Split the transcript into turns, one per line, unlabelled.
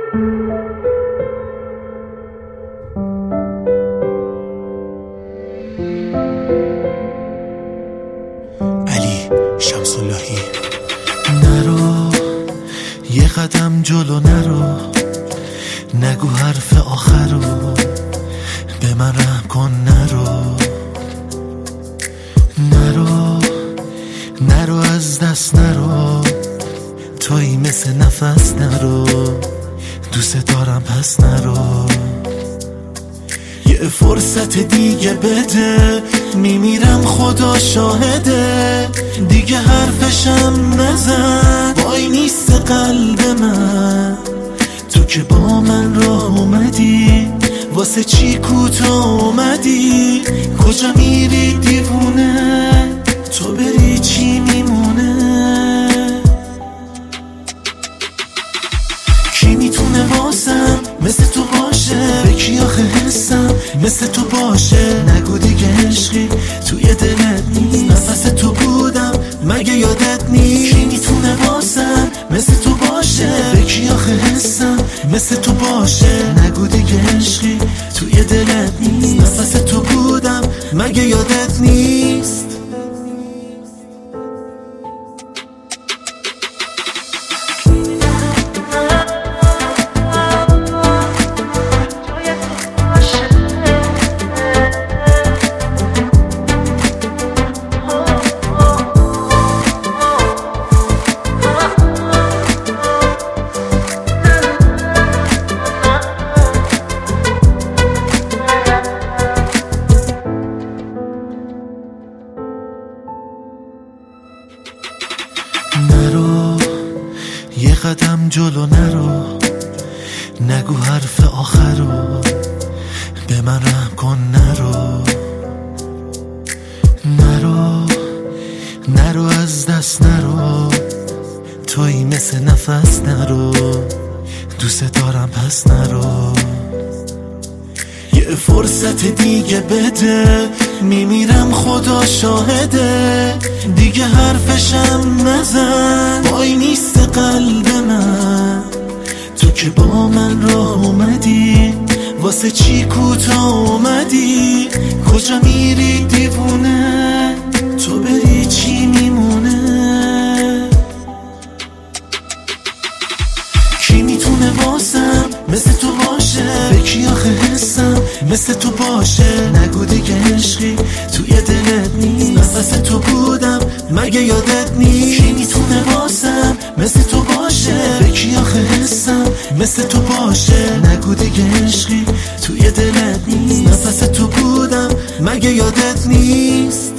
علی شمس‌اللهی. نرو یه قدم جلو، نرو نگو حرف آخرو، به من رحم کن. نرو از دست نرو، تویی مثل نفس. نرو دوست دارم پس نرو. یه فرصت دیگه بده، میمیرم خدا شاهده. دیگه حرفشم نزن، وای نیست قلب من. تو که با من راه اومدی، واسه چی کوتاه اومدی؟ کجا میری دیوونه؟ تو بری چی میمونه؟ کی میتونه واسم مثل تو باشه؟ به کی آخه حسم مثل تو باشه؟ نگو دیگه عشقی توی دلت نیست، نفس تو بودم مگه یادت نیست؟ کی میتونه واسم مثل تو باشه؟ به کی آخه حسم مثل تو باشه؟ نگو دیگه عشقی توی دلت نیست، نفس تو بودم مگه یادت نیست؟ نرو یه قدم جلو، نرو نگو حرف آخرو، به من رحم کن. نرو از دست نرو، تویی مثل نفس. نرو دوست دارم پس نرو. یه فرصت دیگه بده، میمیرم خدا شاهده. دیگه حرفشم نزن، وای نیست قلب من. تو که با من راه اومدی، واسه چی کوتاه اومدی؟ کجا میری دیوونه؟ تو بری چی میمونه؟ کی میتونه واسم مثل تو باشه؟ به کی آخه حسم مثل تو باشه؟ نگو دیگه عشقی توی دلت نیست، نفس تو بودم مگه یادت نیست؟ کی میتونه واسم مثل تو باشه؟ به کی آخه حسم مثل تو باشه؟ نگو دیگه عشقی توی دلت نیست، نفس تو بودم مگه یادت نیست؟